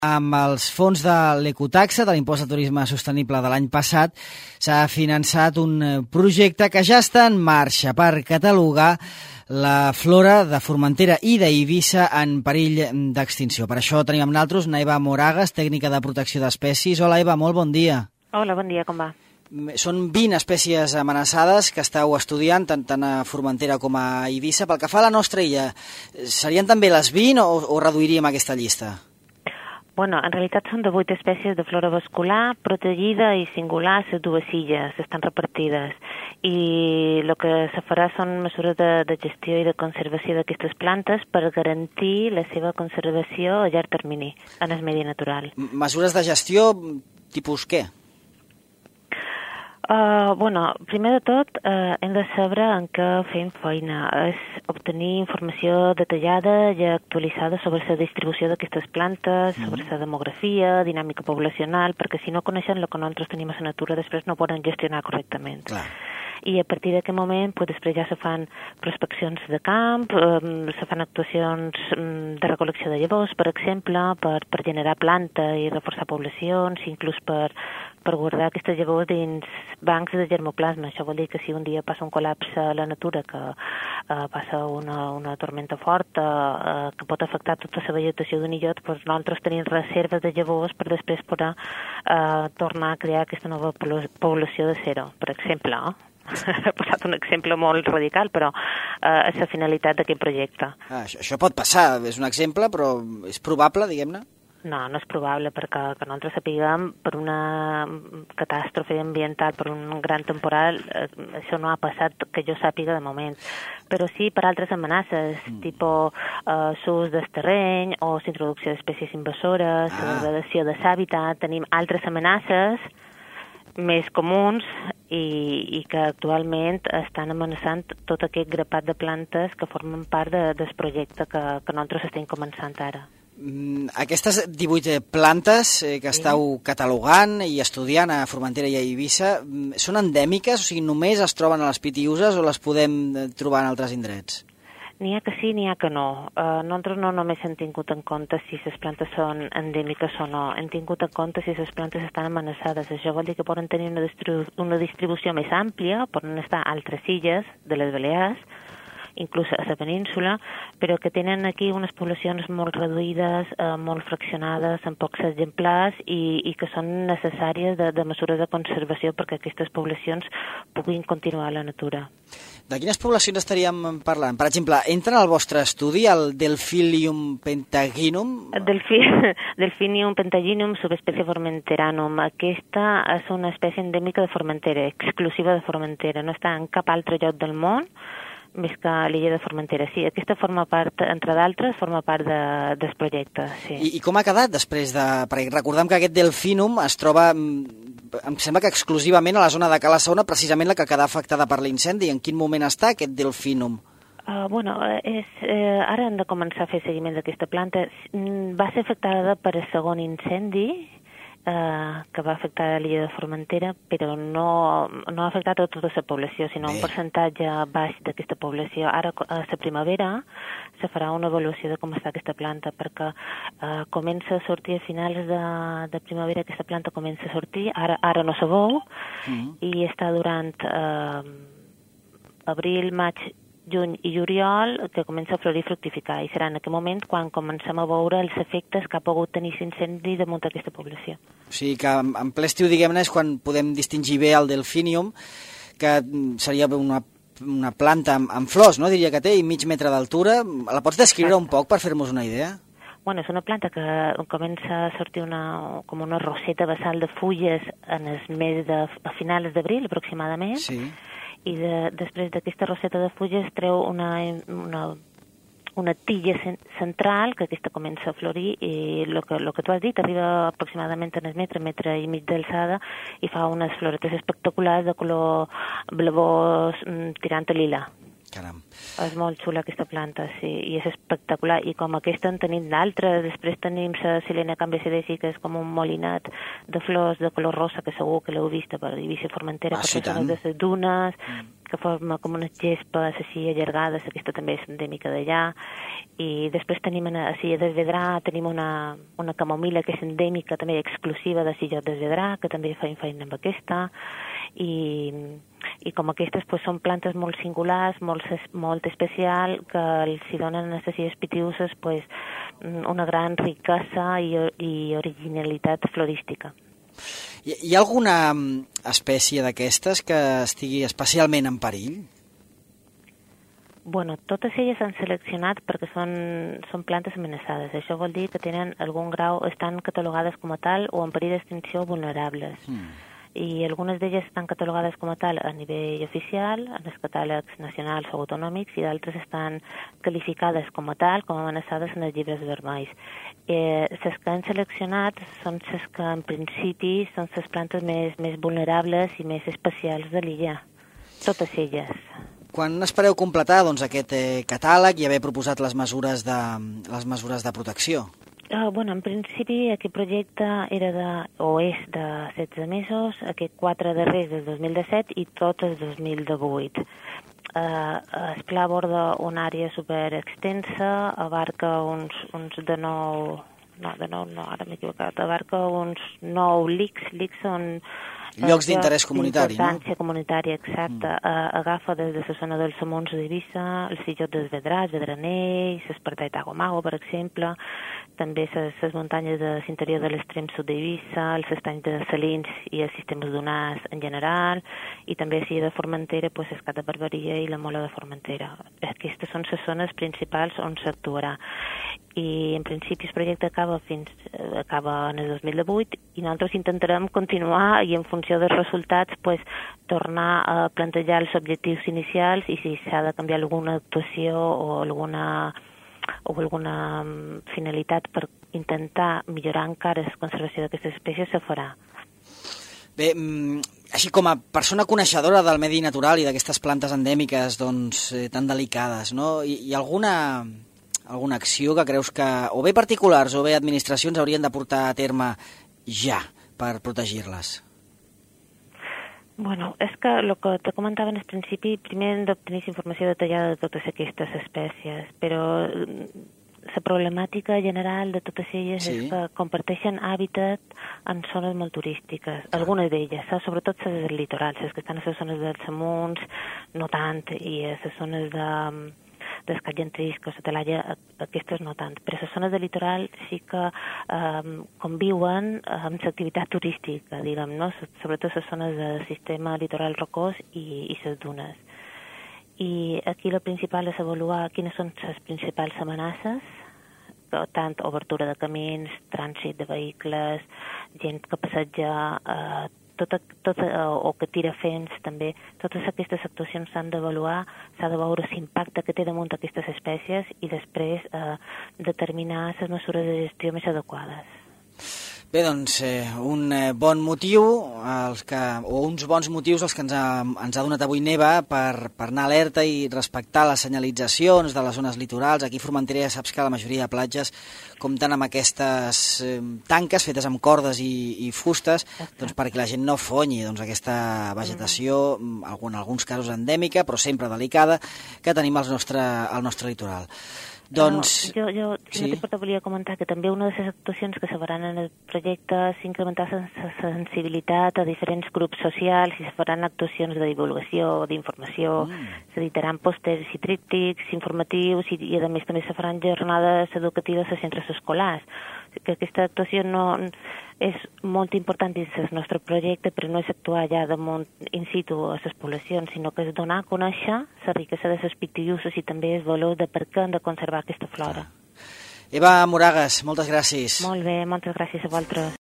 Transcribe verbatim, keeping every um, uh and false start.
Amb els fons de l'ecotaxa, de l'impost de turisme sostenible de l'any passat, s'ha finançat un projecte que ja està en marxa per catalogar la flora de Formentera i d'Eivissa en perill d'extinció. Per això tenim amb nosaltres Eva Moragas, tècnica de protecció d'espècies. Hola, Eva, molt bon dia. Hola, bon dia, com va? Són vint espècies amenaçades que esteu estudiant, tant, tant a Formentera com a Eivissa. Pel que fa a la nostra illa, serien també les vint o, o reduiríem aquesta llista? Bueno, en realitat són de vuit espècies de flora vascular, protegida i singular a les dues illes, estan repartides. I el que se farà són mesures de, de gestió i de conservació d'aquestes plantes per garantir la seva conservació a llarg termini en el medi natural. Mesures de gestió, tipus què? Uh, bueno, primer de tot, uh, hem de saber en què fem feina. És obtenir informació detallada i actualitzada sobre la distribució d'aquestes plantes, mm. sobre la demografia, dinàmica poblacional, perquè si no coneixen el que nosaltres tenim a la natura, després no poden gestionar correctament. Clar. I a partir d'aquest moment pues, després ja se fan prospeccions de camp, eh, se fan actuacions de recol·lecció de llavors, per exemple, per, per generar planta i reforçar poblacions, inclús per, per guardar aquestes llavors dins bancs de germoplasma. Això vol dir que si un dia passa un col·lapse a la natura, que eh, passa una, una tormenta forta, eh, que pot afectar tota la vegetació d'un illot, doncs nosaltres tenim reserves de llavors per després poder eh, tornar a crear aquesta nova població de zero, per exemple. Eh? He posat un exemple molt radical, però eh, és la finalitat d'aquest projecte. Ah, això, això pot passar, és un exemple, però és probable, diguem-ne? No, no és probable, perquè que nosaltres sapiguem per una catàstrofe ambiental, per un gran temporal, eh, això no ha passat que jo sàpiga de moment. Però sí per altres amenaces, mm. tipus eh, s'ús del terreny o l'introducció d'espècies invasores, ah. la degradació de l'hàbitat. Tenim altres amenaces més comuns i, i que actualment estan amenaçant tot aquest grapat de plantes que formen part de, del projecte que, que nosaltres estem començant ara. Aquestes divuit plantes que esteu catalogant i estudiant a Formentera i a Eivissa són endèmiques? O sigui, només es troben a les Pitiüses o les podem trobar en altres indrets? N'hi ha que sí, n'hi ha que no. Uh, nosaltres no només hem tingut en compte si les plantes són endèmiques o no. Hem tingut en compte si les plantes estan amenaçades. Això vol dir que poden tenir una, distribu una distribució més àmplia, poden estar a altres illes de les Balears, inclús a la península, però que tenen aquí unes poblacions molt reduïdes, eh, molt fraccionades, amb pocs exemplars i, i que són necessàries de, de mesures de conservació perquè aquestes poblacions puguin continuar a la natura. De quines poblacions estaríem parlant? Per exemple, entra en el vostre estudi el Delphinium pentaginum? Delfi Delphinium pentaginum, subespècie formenteranum. Aquesta és una espècie endèmica de Formentera, exclusiva de Formentera. No està en cap altre lloc del món més que l'illa de Formentera. Sí, aquesta forma part, entre d'altres, forma part de, del projecte. Sí. I, I com ha quedat després de... Perquè recordem que aquest Delphinum es troba, em sembla que exclusivament a la zona de Cala Saona, precisament la que quedà afectada per l'incendi. En quin moment està aquest Delphinum? Uh, bueno, és, eh, ara hem de començar a fer seguiment d'aquesta planta. Va ser afectada per el segon incendi, Uh, que va afectar l'illa de Formentera, però no, no ha afectat a tota la població, sinó Bé. un percentatge baix d'aquesta població. Ara, a la primavera, se farà una avaluació de com està aquesta planta, perquè uh, comença a sortir a finals de, de primavera, aquesta planta comença a sortir, ara, ara no se veu, mm. i està durant uh, abril, maig, juny i juliol, que comença a florir i fructificar, i serà en aquest moment quan comencem a veure els efectes que ha pogut tenir l'incendi damunt d'aquesta població. O sigui que en ple estiu, diguem-ne, és quan podem distingir bé el Delphinium, que seria una, una planta amb, amb flors, no? Diria que té, i mig metre d'altura. La pots descriure Exacte. un poc per fer-nos una idea? Bueno, és una planta que comença a sortir una, com una roseta basal de fulles en els mes de, a finals d'abril, aproximadament, sí. i de, després d'aquesta roseta de fulles treu una, una, una tilla central, que aquesta comença a florir, i el que, lo que tu has dit arriba aproximadament en el metre, metre i mig d'alçada, i fa unes floretes espectaculars de color blavós tirant a lila. Caram. És molt xula aquesta planta, sí, i és espectacular. I com aquesta en tenim d'altres. Després tenim la Silene cambacedesi, que és com un molinet de flors de color rosa, que segur que l'heu vist per Eivissa, Formentera, ah, per sí, les zones de les dunes, mm. que forma com unes gespes així allargades. Aquesta també és endèmica d'allà. I després tenim a Silla del Vedrà, tenim una, una camomila que és endèmica, també exclusiva de Silla del Vedrà, que també feim feina amb aquesta. I, i com aquestes pues, són plantes molt singulars, molt, molt especial, que els hi donen a les illes Pitiüses pues, una gran riquesa i, i originalitat florística. Hi, hi ha alguna espècie d'aquestes que estigui especialment en perill? Bueno, totes elles s'han seleccionat perquè són, són plantes amenaçades. Això vol dir que tenen algun grau, estan catalogades com a tal o en perill d'extinció vulnerables. Mm. I algunes d'elles estan catalogades com a tal a nivell oficial, en els catàlegs nacionals o autonòmics, i d'altres estan qualificades com a tal, com a amenaçades en els llibres vermells. Eh, les que han seleccionat són les que en principi són les plantes més, més vulnerables i més especials de l'illa, totes elles. Quan espereu completar doncs, aquest eh, catàleg i haver proposat les mesures de, les mesures de protecció? Uh, bueno, en principi aquest projecte era de, o és de setze mesos, aquest quatre darrers del dos mil disset i tots el dos mil divuit. Uh, el pla aborda una àrea superextensa, abarca uns, uns de nou, no, de nou, no, ara m'he equivocat, abarca uns nou lics, lics són llocs d'interès comunitari, no? D'importància comunitària, exacte. Mm. Uh, agafa des de la zona dels Samons d'Eivissa, el Sillot dels Vedràs, Vedranell, l'Espartà i Tagomago, per exemple, també les muntanyes de l'interior de l'extrem sud d'Eivissa, els estanys de Salins i els sistemes dunars en general, i també a Silla de Formentera, pues, Escat de Barberia i la Mola de Formentera. Aquestes són les zones principals on s'actuarà. I en principi el projecte acaba fins acaba en el dos mil divuit i nosaltres intentarem continuar i en funció dels resultats pues, tornar a plantejar els objectius inicials i si s'ha de canviar alguna actuació o alguna o alguna finalitat per intentar millorar encara la conservació d'aquestes espècies se farà. Bé, així com a persona coneixedora del medi natural i d'aquestes plantes endèmiques doncs, eh, tan delicades, no? Hi, hi ha alguna... alguna acció que creus que o bé particulars o bé administracions haurien de portar a terme ja per protegir-les? Bueno, és que el que te comentava en el principi, primer hem d'obtenir informació detallada de totes aquestes espècies, però la problemàtica general de totes elles sí. és que comparteixen hàbitat en zones molt turístiques, ah. algunes d'elles, sobretot les del litoral, les que estan a les zones dels Amunts, no tant, i a les zones de... d'Escallentris, que a Talaia, aquestes no tant. Però les zones del litoral sí que eh, conviuen amb l'activitat turística, diguem, no? Sobretot les zones del sistema litoral rocós i, i les dunes. I aquí el principal és avaluar quines són les principals amenaces, tant obertura de camins, trànsit de vehicles, gent que passeja, eh, Tot, tot, o que tira fens també, totes aquestes actuacions s'han d'avaluar, s'ha de veure l'impacte que té damunt aquestes espècies i després eh, determinar les mesures de gestió més adequades. Bé, doncs, eh, un eh, bon motiu, els que, o uns bons motius els que ens ha, ens ha donat avui Neva per, per anar alerta i respectar les senyalitzacions de les zones litorals. Aquí a Formentera ja saps que la majoria de platges compten amb aquestes eh, tanques fetes amb cordes i, i fustes doncs, perquè la gent no fonyi doncs, aquesta vegetació, mm. en alguns casos endèmica, però sempre delicada, que tenim al nostre, al nostre litoral. Doncs... No, jo, jo si sí. no t'importa, volia comentar que també una de les actuacions que se faran en el projecte és incrementar la sensibilitat a diferents grups socials i se faran actuacions de divulgació, d'informació, mm. s'editaran pòsters i tríptics informatius i, i a més també se faran jornades educatives a centres escolars. Que aquesta actuació no és molt important dins del nostre projecte, però no és actuar ja damunt in situ a les poblacions, sinó que és donar a conèixer la riquesa de les pitiüses i també el valor de per què hem de conservar aquesta flora. Eva Moragas, moltes gràcies. Molt bé, moltes gràcies a vosaltres.